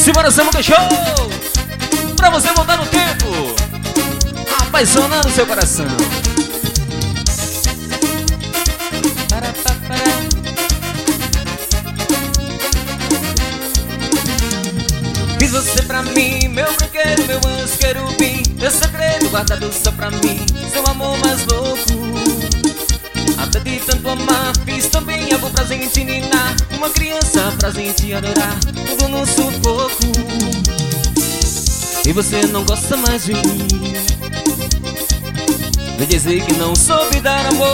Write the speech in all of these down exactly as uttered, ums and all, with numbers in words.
Simbora, Samuca Show! Pra você voltar no tempo, apaixonando seu coração. Fiz você pra mim, meu brinquedo, meu anjo querubim, meu segredo guardado só pra mim, seu amor mais louco. Até de tanto amar, fiz também amor pra gente ninar, uma criança pra gente adorar, tudo no sufoco. E você não gosta mais de mim, vem dizer que não soube dar amor,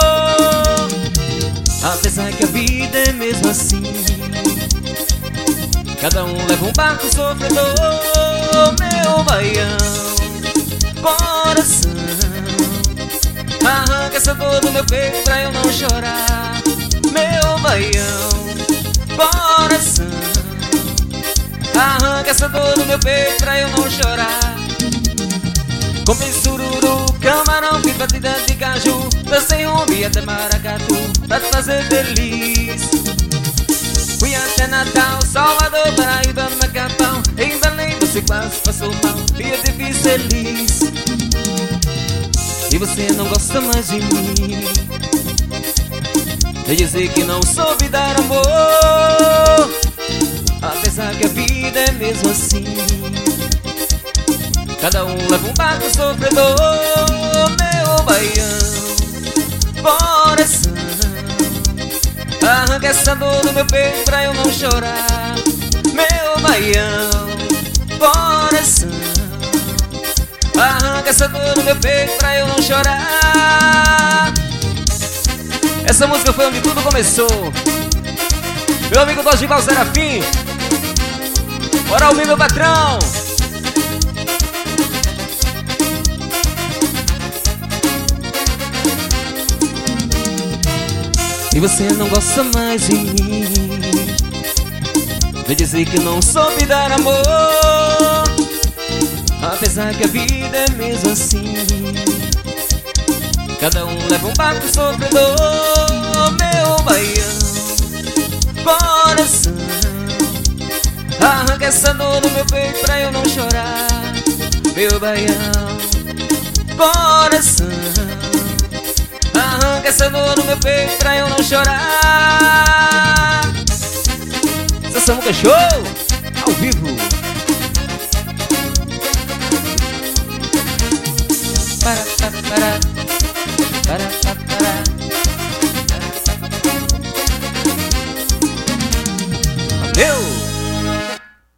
apesar que a vida é mesmo assim. Cada um leva um barco sofredor, meu baião, coração. Arranca essa dor do meu peito pra eu não chorar, meu baião, coração. Arranca essa dor do meu peito pra eu não chorar. Comprei sururu, camarão, fiz batida de caju, dancei rumbi até maracatu pra te fazer feliz. Fui até Natal, Salvador, Paraíba, Macapão, em Belém você quase passou mal e eu te fiz feliz. E você não gosta mais de mim, vem dizer que não soube dar amor, apesar que a vida é mesmo assim. Cada um leva um barco sofredor, meu baião, coração. Arranca essa dor do meu peito pra eu não chorar, meu baião, coração. Arranca essa dor do meu peito pra eu não chorar. Essa música foi onde tudo começou. Meu amigo Dorival Serafim, bora ouvir meu patrão. E você não gosta mais de mim, vem dizer que não soube dar amor, apesar que a vida é mesmo assim. Cada um leva um barco sofredor, meu baião, coração. Arranca essa dor do meu peito pra eu não chorar, meu baião, coração. Arranca essa dor do meu peito pra eu não chorar. Samuca Show, ao vivo. Para, para, para, para, para, para. Valeu!